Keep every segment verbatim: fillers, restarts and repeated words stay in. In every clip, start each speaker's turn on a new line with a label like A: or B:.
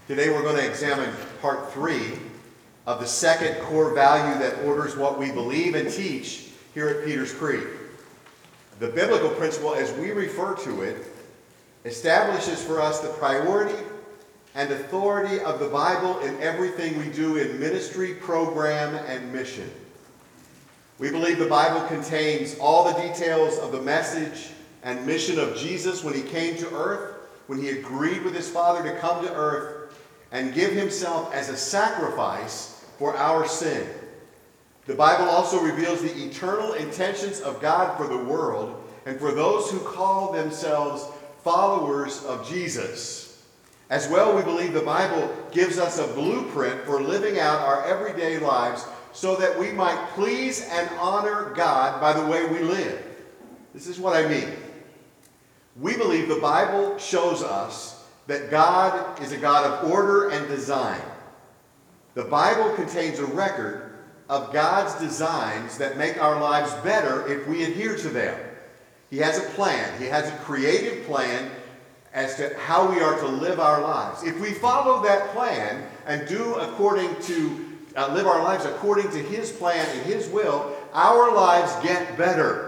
A: Today we're going to examine part three of the second core value that orders what we believe and teach here at Peters Creek. The biblical principle, as we refer to it, establishes for us the priority and authority of the Bible in everything we do in ministry, program, and mission. We believe the Bible contains all the details of the message and mission of Jesus when he came to earth, when he agreed with his Father to come to earth and give himself as a sacrifice for our sin. The Bible also reveals the eternal intentions of God for the world and for those who call themselves followers of Jesus. As well, we believe the Bible gives us a blueprint for living out our everyday lives so that we might please and honor God by the way we live. This is what I mean. We believe the Bible shows us that God is a God of order and design. The Bible contains a record of God's designs that make our lives better if we adhere to them. He has a plan. He has a creative plan as to how we are to live our lives. If we follow that plan and do according to, uh, live our lives according to his plan and his will, our lives get better.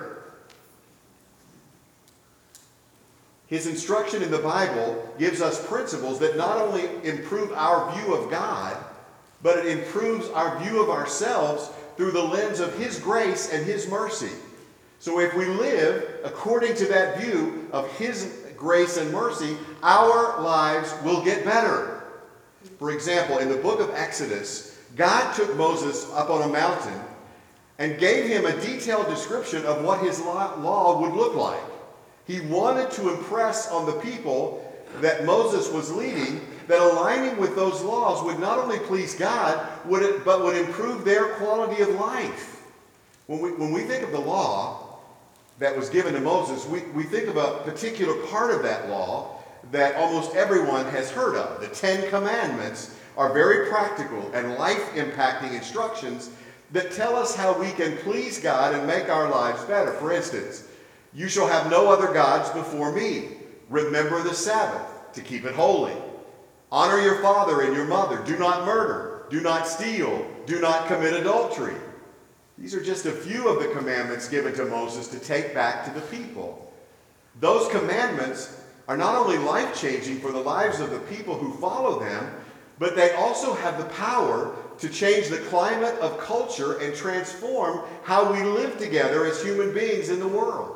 A: His instruction in the Bible gives us principles that not only improve our view of God, but it improves our view of ourselves through the lens of his grace and his mercy. So if we live according to that view of his grace and mercy, our lives will get better. For example, in the book of Exodus, God took Moses up on a mountain and gave him a detailed description of what his law would look like. He wanted to impress on the people that Moses was leading that aligning with those laws would not only please God, would it, but would improve their quality of life. When we, when we think of the law that was given to Moses, we, we think of a particular part of that law that almost everyone has heard of. The Ten Commandments are very practical and life-impacting instructions that tell us how we can please God and make our lives better. For instance, you shall have no other gods before me. Remember the Sabbath to keep it holy. Honor your father and your mother. Do not murder. Do not steal. Do not commit adultery. These are just a few of the commandments given to Moses to take back to the people. Those commandments are not only life-changing for the lives of the people who follow them, but they also have the power to change the climate of culture and transform how we live together as human beings in the world.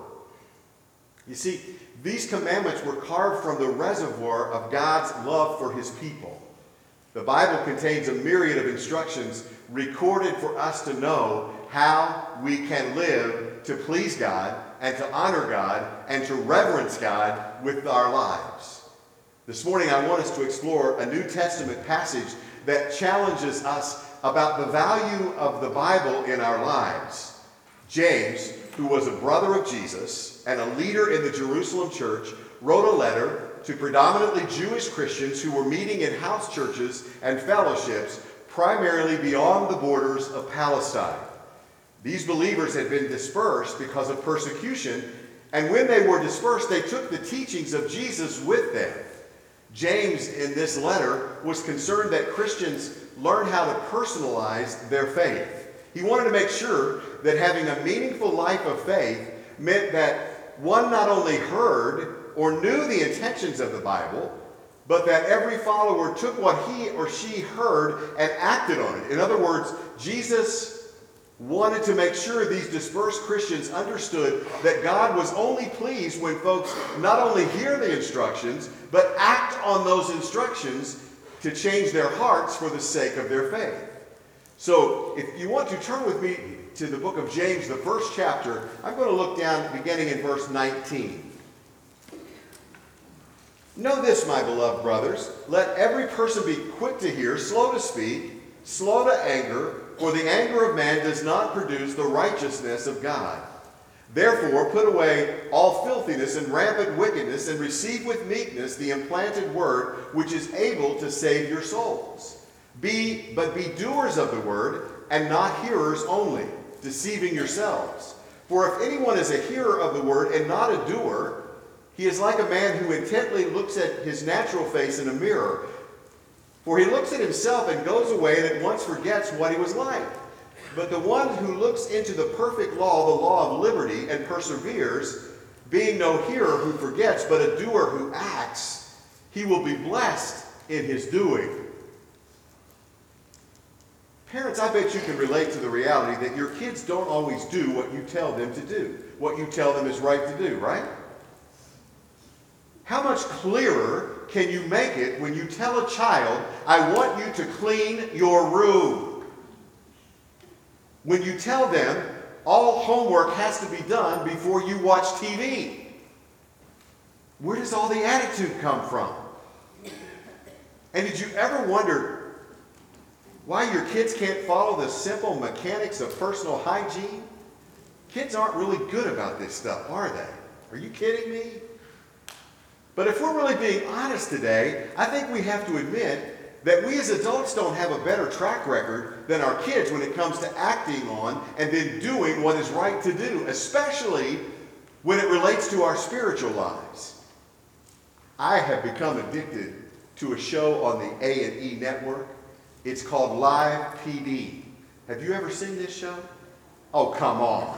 A: You see, these commandments were carved from the reservoir of God's love for his people. The Bible contains a myriad of instructions recorded for us to know how we can live to please God and to honor God and to reverence God with our lives. This morning I want us to explore a New Testament passage that challenges us about the value of the Bible in our lives. James, who was a brother of Jesus and a leader in the Jerusalem church, wrote a letter to predominantly Jewish Christians who were meeting in house churches and fellowships, primarily beyond the borders of Palestine. These believers had been dispersed because of persecution, and when they were dispersed, they took the teachings of Jesus with them. James, in this letter, was concerned that Christians learn how to personalize their faith. He wanted to make sure that having a meaningful life of faith meant that one not only heard or knew the intentions of the Bible, but that every follower took what he or she heard and acted on it. In other words, Jesus wanted to make sure these dispersed Christians understood that God was only pleased when folks not only hear the instructions, but act on those instructions to change their hearts for the sake of their faith. So, if you want to turn with me to the book of James, the first chapter, I'm going to look down beginning in verse nineteen. Know this, my beloved brothers, let every person be quick to hear, slow to speak, slow to anger, for the anger of man does not produce the righteousness of God. Therefore, put away all filthiness and rampant wickedness, and receive with meekness the implanted word, which is able to save your souls. Be, but be doers of the word, and not hearers only, deceiving yourselves. For if anyone is a hearer of the word and not a doer, he is like a man who intently looks at his natural face in a mirror. For he looks at himself and goes away and at once forgets what he was like. But the one who looks into the perfect law, the law of liberty, and perseveres, being no hearer who forgets, but a doer who acts, he will be blessed in his doing. Parents, I bet you can relate to the reality that your kids don't always do what you tell them to do, what you tell them is right to do, right? How much clearer can you make it when you tell a child, I want you to clean your room? When you tell them, all homework has to be done before you watch T V. Where does all the attitude come from? And did you ever wonder why your kids can't follow the simple mechanics of personal hygiene? Kids aren't really good about this stuff, are they? Are you kidding me? But if we're really being honest today, I think we have to admit that we as adults don't have a better track record than our kids when it comes to acting on and then doing what is right to do, especially when it relates to our spiritual lives. I have become addicted to a show on the A and E network. It's called Live P D. Have you ever seen this show? Oh, come on.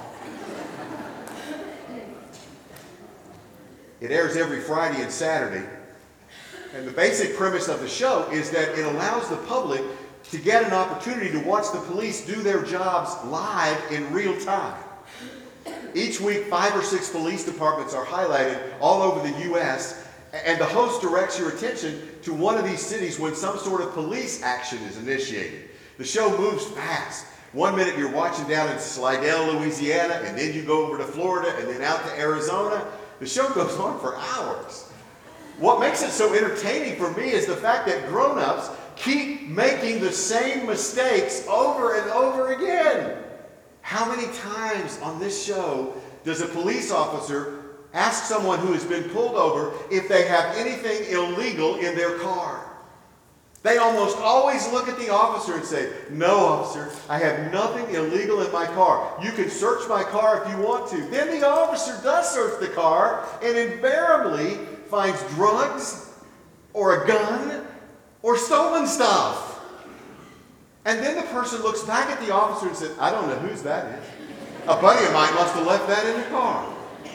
A: It airs every Friday and Saturday. And the basic premise of the show is that it allows the public to get an opportunity to watch the police do their jobs live in real time. Each week, five or six police departments are highlighted all over the U S, and the host directs your attention to one of these cities when some sort of police action is initiated. The show moves fast. One minute you're watching down in Slidell, Louisiana, and then you go over to Florida, and then out to Arizona. The show goes on for hours. What makes it so entertaining for me is the fact that grown-ups keep making the same mistakes over and over again. How many times on this show does a police officer ask someone who has been pulled over if they have anything illegal in their car? They almost always look at the officer and say, no, officer, I have nothing illegal in my car. You can search my car if you want to. Then the officer does search the car and invariably finds drugs or a gun or stolen stuff. And then the person looks back at the officer and says, I don't know whose that is. A buddy of mine must have left that in the car.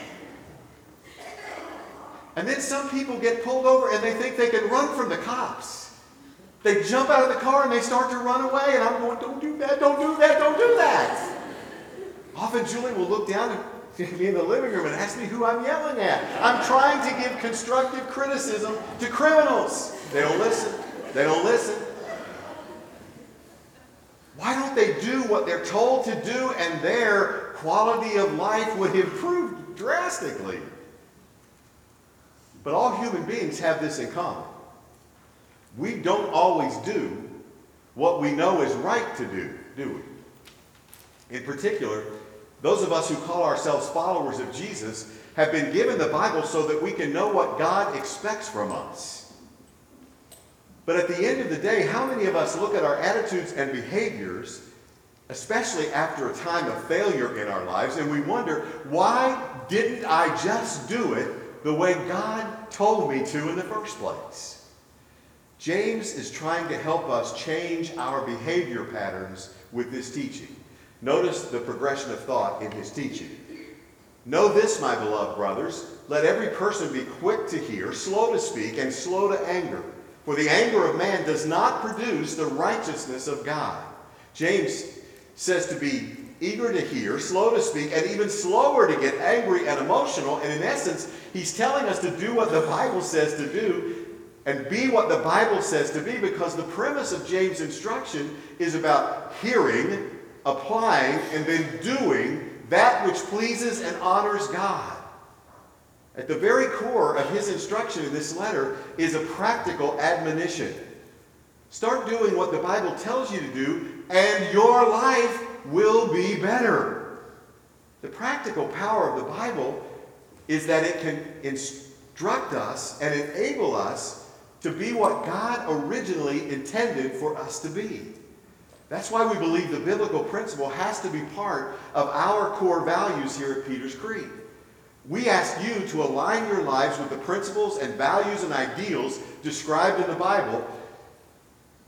A: And then some people get pulled over and they think they can run from the cops. They jump out of the car and they start to run away, and I'm going, don't do that, don't do that, don't do that. Often Julie will look down at me in the living room and ask me who I'm yelling at. I'm trying to give constructive criticism to criminals. They don't listen. They don't listen. Why don't they do what they're told to do, and their quality of life would improve drastically? But all human beings have this in common. We don't always do what we know is right to do, do we? In particular, those of us who call ourselves followers of Jesus have been given the Bible so that we can know what God expects from us. But at the end of the day, how many of us look at our attitudes and behaviors, especially after a time of failure in our lives, and we wonder, why didn't I just do it the way God told me to in the first place? James is trying to help us change our behavior patterns with this teaching. Notice the progression of thought in his teaching. Know this, my beloved brothers, let every person be quick to hear, slow to speak, and slow to anger. For the anger of man does not produce the righteousness of God. James says to be eager to hear, slow to speak, and even slower to get angry and emotional. And in essence, he's telling us to do what the Bible says to do and be what the Bible says to be, because the premise of James' instruction is about hearing, applying, and then doing that which pleases and honors God. At the very core of his instruction in this letter is a practical admonition. Start doing what the Bible tells you to do, and your life will be better. The practical power of the Bible is that it can instruct us and enable us to be what God originally intended for us to be. That's why we believe the biblical principle has to be part of our core values here at Peters Creek. We ask you to align your lives with the principles and values and ideals described in the Bible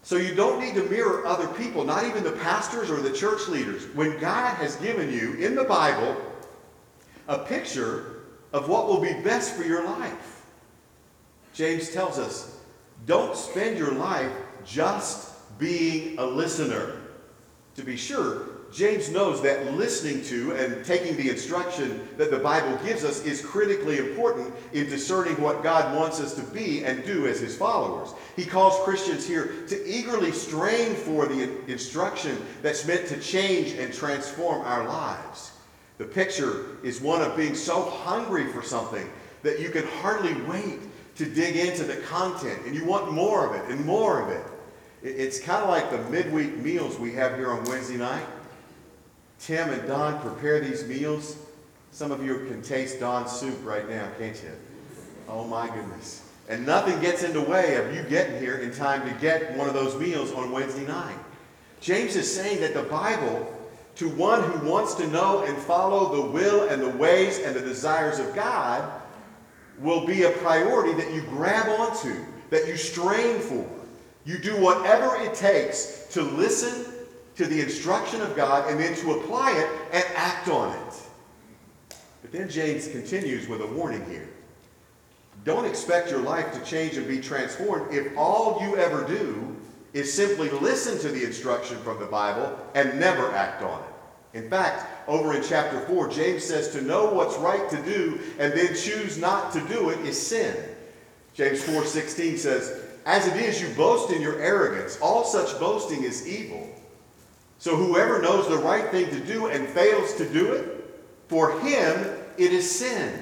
A: So you don't need to mirror other people, not even the pastors or the church leaders. When God has given you, in the Bible, a picture of what will be best for your life. James tells us, don't spend your life just being a listener. To be sure, James knows that listening to and taking the instruction that the Bible gives us is critically important in discerning what God wants us to be and do as his followers. He calls Christians here to eagerly strain for the instruction that's meant to change and transform our lives. The picture is one of being so hungry for something that you can hardly wait to dig into the content, and you want more of it and more of it. It's kind of like the midweek meals we have here on Wednesday night. Tim and Don prepare these meals. Some of you can taste Don's soup right now, can't you? Oh my goodness. And nothing gets in the way of you getting here in time to get one of those meals on Wednesday night. James is saying that the Bible, to one who wants to know and follow the will and the ways and the desires of God, will be a priority that you grab onto, that you strain for. You do whatever it takes to listen to the instruction of God and then to apply it and act on it. But then James continues with a warning here. Don't expect your life to change and be transformed if all you ever do is simply listen to the instruction from the Bible and never act on it. In fact, over in chapter four, James says to know what's right to do and then choose not to do it is sin. James four sixteen says, as it is, you boast in your arrogance. All such boasting is evil. So whoever knows the right thing to do and fails to do it, for him it is sin.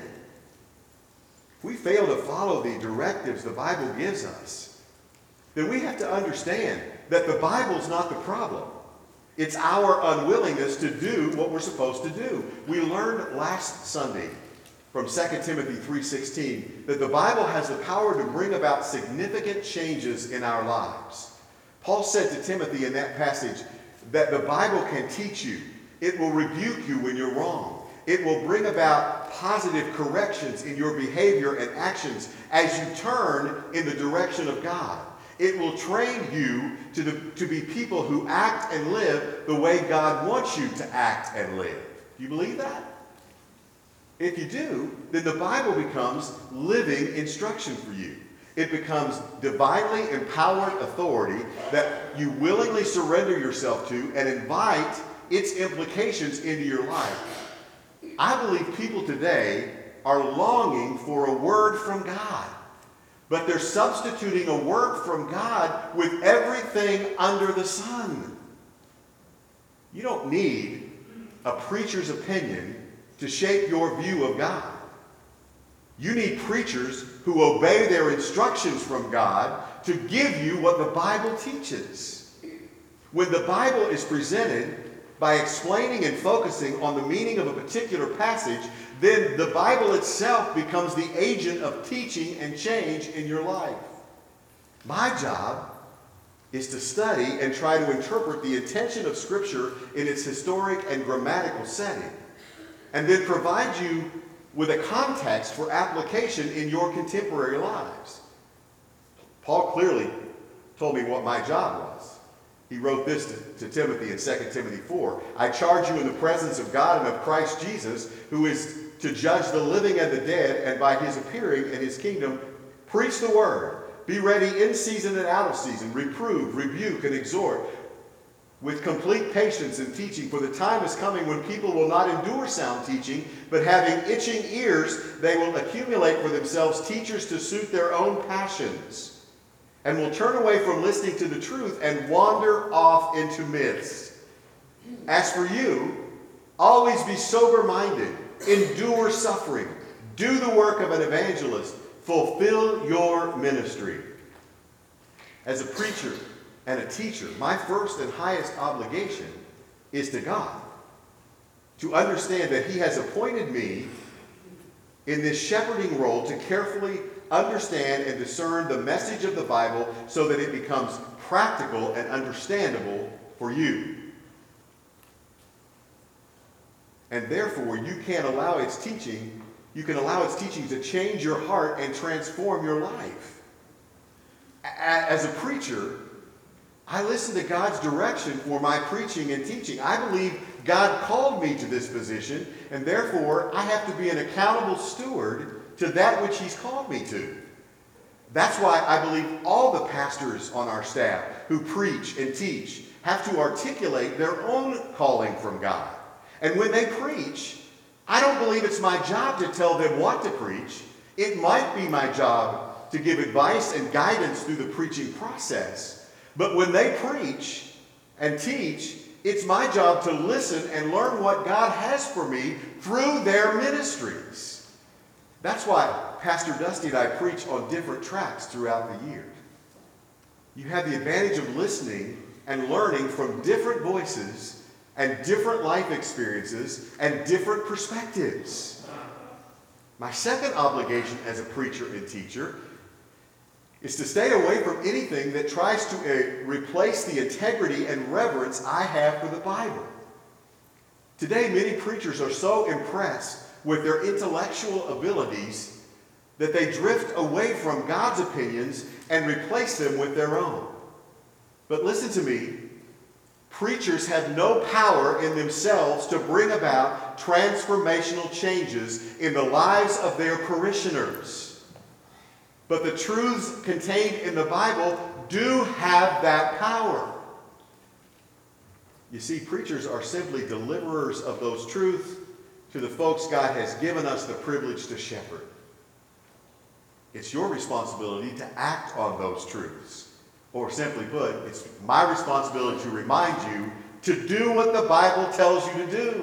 A: If we fail to follow the directives the Bible gives us, then we have to understand that the Bible's not the problem. It's our unwillingness to do what we're supposed to do. We learned last Sunday from Second Timothy three sixteen that the Bible has the power to bring about significant changes in our lives. Paul said to Timothy in that passage that the Bible can teach you. It will rebuke you when you're wrong. It will bring about positive corrections in your behavior and actions as you turn in the direction of God. It will train you to, the, to be people who act and live the way God wants you to act and live. Do you believe that? If you do, then the Bible becomes living instruction for you. It becomes divinely empowered authority that you willingly surrender yourself to and invite its implications into your life. I believe people today are longing for a word from God, but they're substituting a word from God with everything under the sun. You don't need a preacher's opinion to shape your view of God. You need preachers who obey their instructions from God to give you what the Bible teaches. When the Bible is presented by explaining and focusing on the meaning of a particular passage, then the Bible itself becomes the agent of teaching and change in your life. My job is to study and try to interpret the intention of Scripture in its historic and grammatical setting, and then provide you with a context for application in your contemporary lives. Paul clearly told me what my job was. He wrote this to, to Timothy in Second Timothy four. I charge you in the presence of God and of Christ Jesus, who is to judge the living and the dead, and by his appearing in his kingdom, preach the word. Be ready in season and out of season. Reprove, rebuke, and exhort with complete patience and teaching. For the time is coming when people will not endure sound teaching, but having itching ears, they will accumulate for themselves teachers to suit their own passions, and will turn away from listening to the truth and wander off into myths. As for you, always be sober-minded, endure suffering, do the work of an evangelist, fulfill your ministry. As a preacher and a teacher, my first and highest obligation is to God, to understand that he has appointed me in this shepherding role to carefully understand and discern the message of the Bible so that it becomes practical and understandable for you. And therefore, you can allow its teaching, you can allow its teaching to change your heart and transform your life. As a preacher, I listen to God's direction for my preaching and teaching. I believe God called me to this position, and therefore I have to be an accountable steward to that which he's called me to. That's why I believe all the pastors on our staff who preach and teach have to articulate their own calling from God. And when they preach, I don't believe it's my job to tell them what to preach. It might be my job to give advice and guidance through the preaching process. But when they preach and teach, it's my job to listen and learn what God has for me through their ministries. That's why Pastor Dusty and I preach on different tracks throughout the year. You have the advantage of listening and learning from different voices and different life experiences and different perspectives. My second obligation as a preacher and teacher is to stay away from anything that tries to uh, replace the integrity and reverence I have for the Bible. Today, many preachers are so impressed with their intellectual abilities that they drift away from God's opinions and replace them with their own. But listen to me. Preachers have no power in themselves to bring about transformational changes in the lives of their parishioners. But the truths contained in the Bible do have that power. You see, preachers are simply deliverers of those truths to the folks God has given us the privilege to shepherd. It's your responsibility to act on those truths. Or simply put, it's my responsibility to remind you to do what the Bible tells you to do.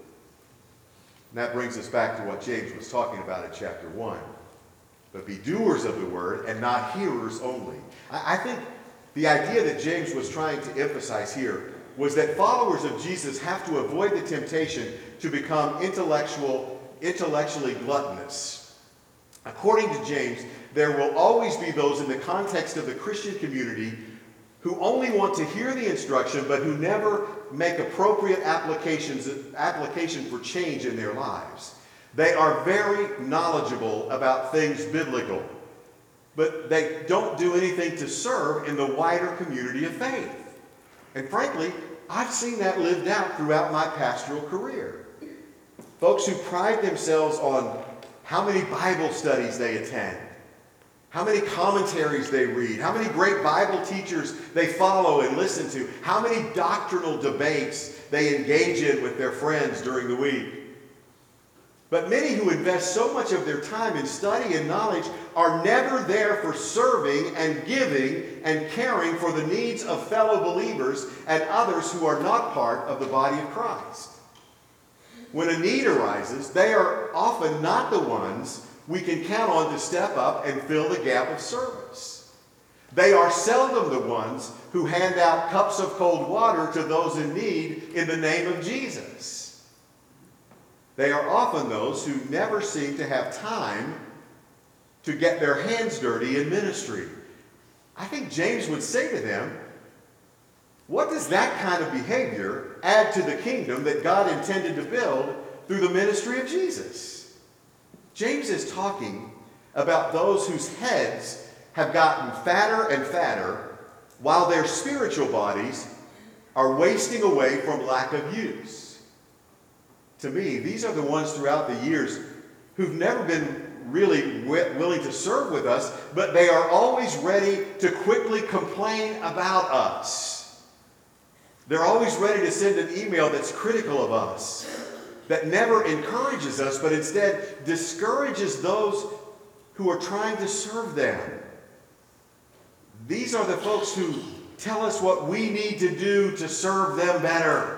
A: And that brings us back to what James was talking about in chapter one. But be doers of the word and not hearers only. I, I think the idea that James was trying to emphasize here was that followers of Jesus have to avoid the temptation to become intellectual, intellectually gluttonous. According to James, there will always be those in the context of the Christian community who only want to hear the instruction but who never make appropriate applications, application for change in their lives. They are very knowledgeable about things biblical, but they don't do anything to serve in the wider community of faith. And frankly, I've seen that lived out throughout my pastoral career. Folks who pride themselves on how many Bible studies they attend, how many commentaries they read, how many great Bible teachers they follow and listen to, how many doctrinal debates they engage in with their friends during the week. But many who invest so much of their time in study and knowledge are never there for serving and giving and caring for the needs of fellow believers and others who are not part of the body of Christ. When a need arises, they are often not the ones we can count on to step up and fill the gap of service. They are seldom the ones who hand out cups of cold water to those in need in the name of Jesus. They are often those who never seem to have time to get their hands dirty in ministry. I think James would say to them, what does that kind of behavior add to the kingdom that God intended to build through the ministry of Jesus? James is talking about those whose heads have gotten fatter and fatter while their spiritual bodies are wasting away from lack of use. To me, these are the ones throughout the years who've never been really willing to serve with us, but they are always ready to quickly complain about us. They're always ready to send an email that's critical of us, that never encourages us, but instead discourages those who are trying to serve them. These are the folks who tell us what we need to do to serve them better.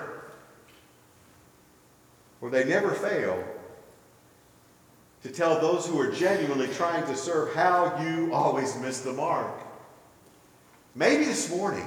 A: Or they never fail to tell those who are genuinely trying to serve how you always miss the mark. Maybe this morning,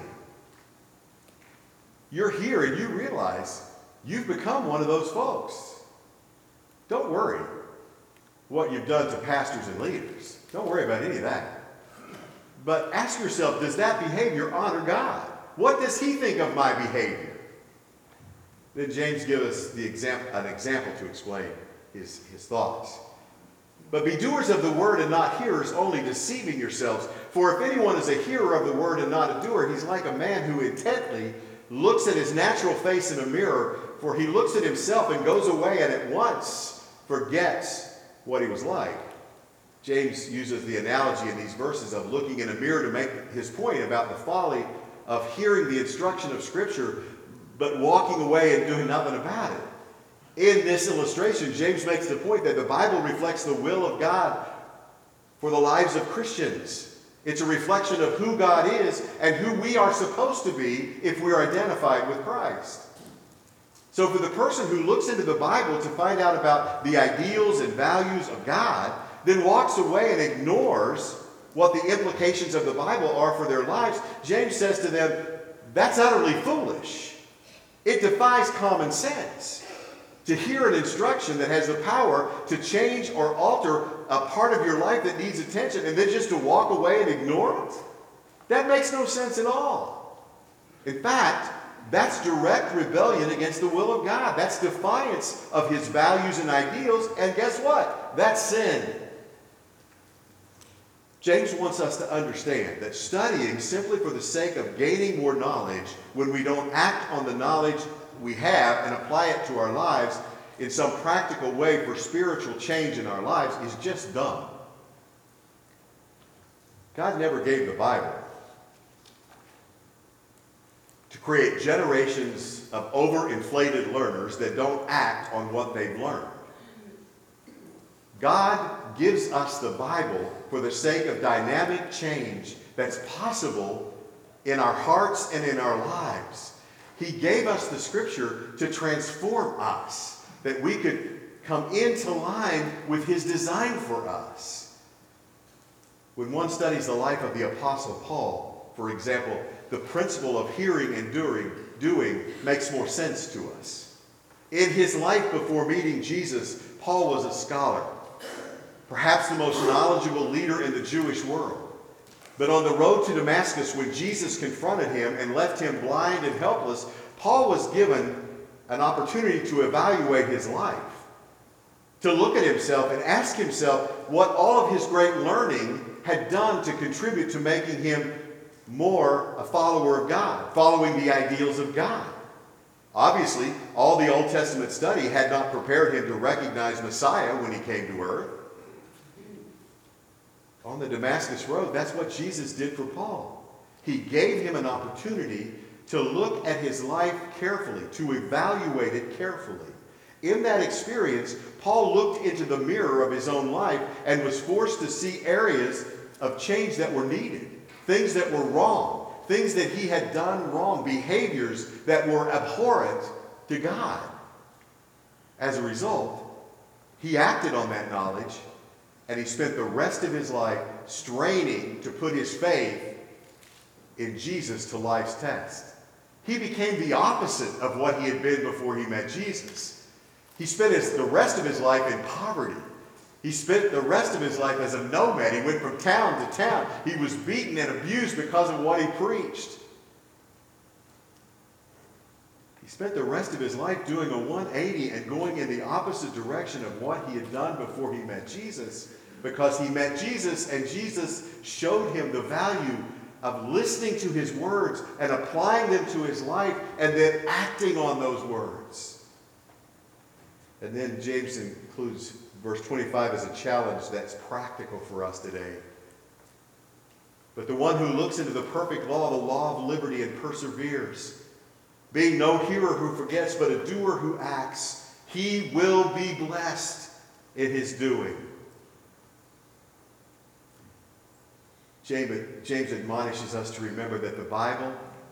A: you're here and you realize you've become one of those folks. Don't worry what you've done to pastors and leaders. Don't worry about any of that. But ask yourself, does that behavior honor God? What does he think of my behavior? Then James gives us the example, an example to explain his, his thoughts. But be doers of the word and not hearers only, deceiving yourselves. For if anyone is a hearer of the word and not a doer, he's like a man who intently looks at his natural face in a mirror, for he looks at himself and goes away and at once forgets what he was like. James uses the analogy in these verses of looking in a mirror to make his point about the folly of hearing the instruction of Scripture, but walking away and doing nothing about it. In this illustration, James makes the point that the Bible reflects the will of God for the lives of Christians. It's a reflection of who God is and who we are supposed to be if we're identified with Christ. So for the person who looks into the Bible to find out about the ideals and values of God, then walks away and ignores what the implications of the Bible are for their lives, James says to them, that's utterly foolish. It defies common sense to hear an instruction that has the power to change or alter a part of your life that needs attention and then just to walk away and ignore it. That makes no sense at all. In fact, that's direct rebellion against the will of God. That's defiance of his values and ideals. And guess what? That's sin. James wants us to understand that studying simply for the sake of gaining more knowledge when we don't act on the knowledge we have and apply it to our lives in some practical way for spiritual change in our lives is just dumb. God never gave the Bible to create generations of overinflated learners that don't act on what they've learned. God gives us the Bible for the sake of dynamic change that's possible in our hearts and in our lives. He gave us the Scripture to transform us, that we could come into line with his design for us. When one studies the life of the Apostle Paul, for example, the principle of hearing and doing, doing makes more sense to us. In his life before meeting Jesus, Paul was a scholar, perhaps the most knowledgeable leader in the Jewish world. But on the road to Damascus, when Jesus confronted him and left him blind and helpless, Paul was given an opportunity to evaluate his life, to look at himself and ask himself what all of his great learning had done to contribute to making him more a follower of God, following the ideals of God. Obviously, all the Old Testament study had not prepared him to recognize Messiah when he came to earth. On the Damascus Road, that's what Jesus did for Paul. He gave him an opportunity to look at his life carefully, to evaluate it carefully. In that experience, Paul looked into the mirror of his own life and was forced to see areas of change that were needed, things that were wrong, things that he had done wrong, behaviors that were abhorrent to God. As a result, he acted on that knowledge, and he spent the rest of his life straining to put his faith in Jesus to life's test. He became the opposite of what he had been before he met Jesus. He spent his, the rest of his life in poverty. He spent the rest of his life as a nomad. He went from town to town. He was beaten and abused because of what he preached. He spent the rest of his life doing a one eighty and going in the opposite direction of what he had done before he met Jesus, because he met Jesus and Jesus showed him the value of listening to his words and applying them to his life and then acting on those words. And then James includes verse twenty-five as a challenge that's practical for us today. But the one who looks into the perfect law, the law of liberty, and perseveres, being no hearer who forgets, but a doer who acts, he will be blessed in his doing. James admonishes us to remember that the Bible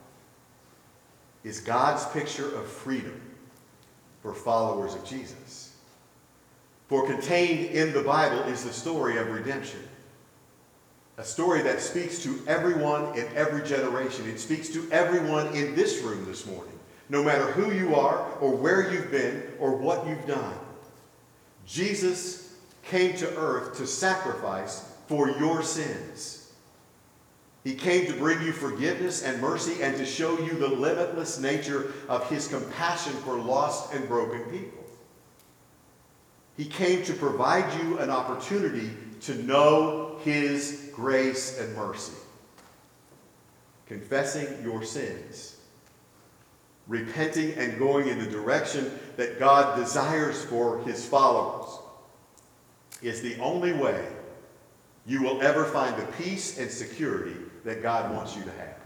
A: is God's picture of freedom for followers of Jesus. For contained in the Bible is the story of redemption. A story that speaks to everyone in every generation. It speaks to everyone in this room this morning, no matter who you are or where you've been or what you've done. Jesus came to earth to sacrifice for your sins. He came to bring you forgiveness and mercy and to show you the limitless nature of his compassion for lost and broken people. He came to provide you an opportunity to know his grace and mercy. Confessing your sins, repenting and going in the direction that God desires for his followers is the only way you will ever find the peace and security that God wants you to have.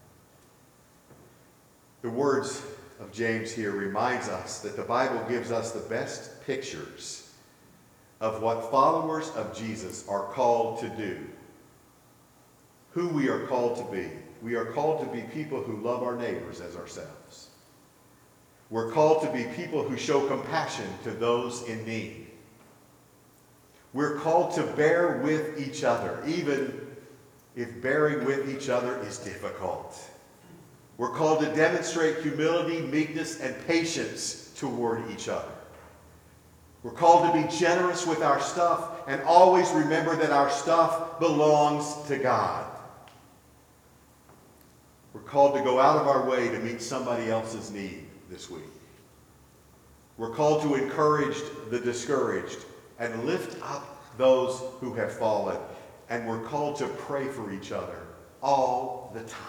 A: The words of James here reminds us that the Bible gives us the best pictures of what followers of Jesus are called to do, who we are called to be. We are called to be people who love our neighbors as ourselves. We're called to be people who show compassion to those in need. We're called to bear with each other, even if bearing with each other is difficult. We're called to demonstrate humility, meekness, and patience toward each other. We're called to be generous with our stuff and always remember that our stuff belongs to God. We're called to go out of our way to meet somebody else's need this week. We're called to encourage the discouraged and lift up those who have fallen. And we're called to pray for each other all the time.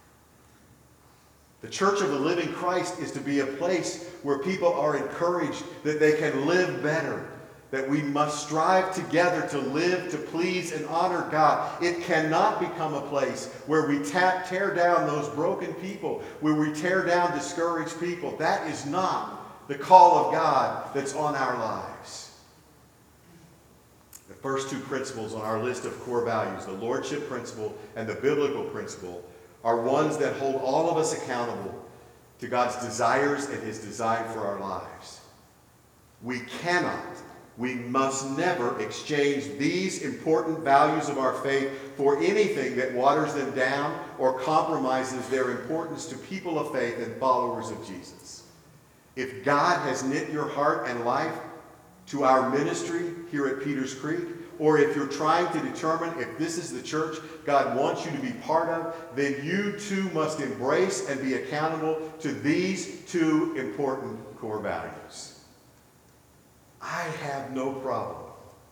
A: The Church of the Living Christ is to be a place where people are encouraged that they can live better, that we must strive together to live, to please and honor God. It cannot become a place where we tap, tear down those broken people, where we tear down discouraged people. That is not the call of God that's on our lives. The first two principles on our list of core values, the lordship principle and the biblical principle, are ones that hold all of us accountable to God's desires and his design for our lives. We cannot, we must never exchange these important values of our faith for anything that waters them down or compromises their importance to people of faith and followers of Jesus. If God has knit your heart and life to our ministry here at Peters Creek, or if you're trying to determine if this is the church God wants you to be part of, then you too must embrace and be accountable to these two important core values. I have no problem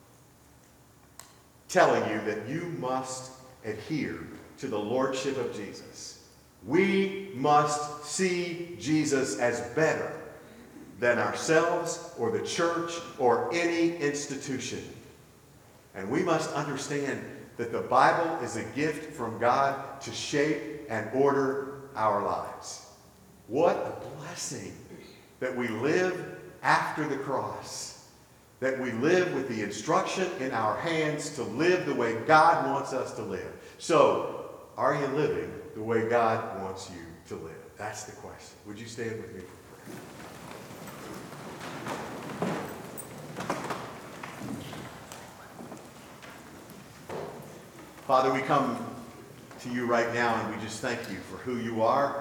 A: telling you that you must adhere to the lordship of Jesus. We must see Jesus as better than ourselves or the church or any institution. And we must understand that the Bible is a gift from God to shape and order our lives. What a blessing that we live after the cross, that we live with the instruction in our hands to live the way God wants us to live. So, are you living the way God wants you to live? That's the question. Would you stand with me for prayer? Father, we come to you right now and we just thank you for who you are,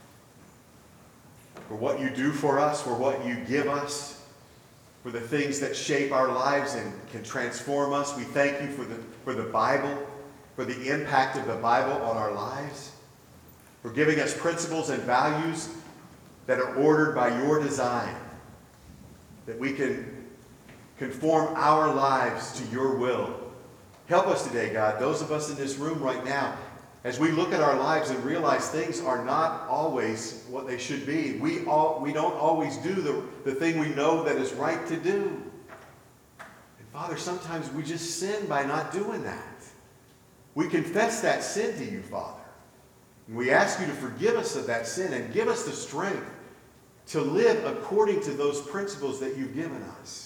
A: for what you do for us, for what you give us, for the things that shape our lives and can transform us. We thank you for the, for the Bible, for the impact of the Bible on our lives, for giving us principles and values that are ordered by your design, that we can conform our lives to your will. Help us today, God, those of us in this room right now, as we look at our lives and realize things are not always what they should be. We, all, we don't always do the, the thing we know that is right to do. And Father, sometimes we just sin by not doing that. We confess that sin to you, Father. And we ask you to forgive us of that sin and give us the strength to live according to those principles that you've given us.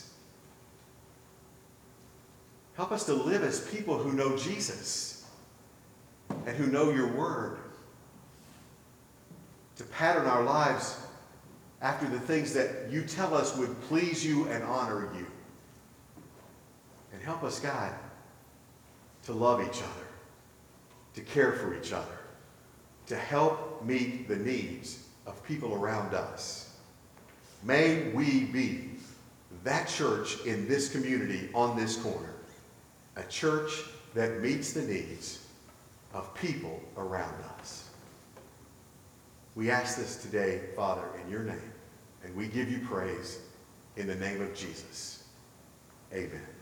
A: Help us to live as people who know Jesus and who know your word. To pattern our lives after the things that you tell us would please you and honor you. And help us, God, to love each other, to care for each other, to help meet the needs of people around us. May we be that church in this community on this corner. A church that meets the needs of people around us. We ask this today, Father, in your name, and we give you praise in the name of Jesus. Amen.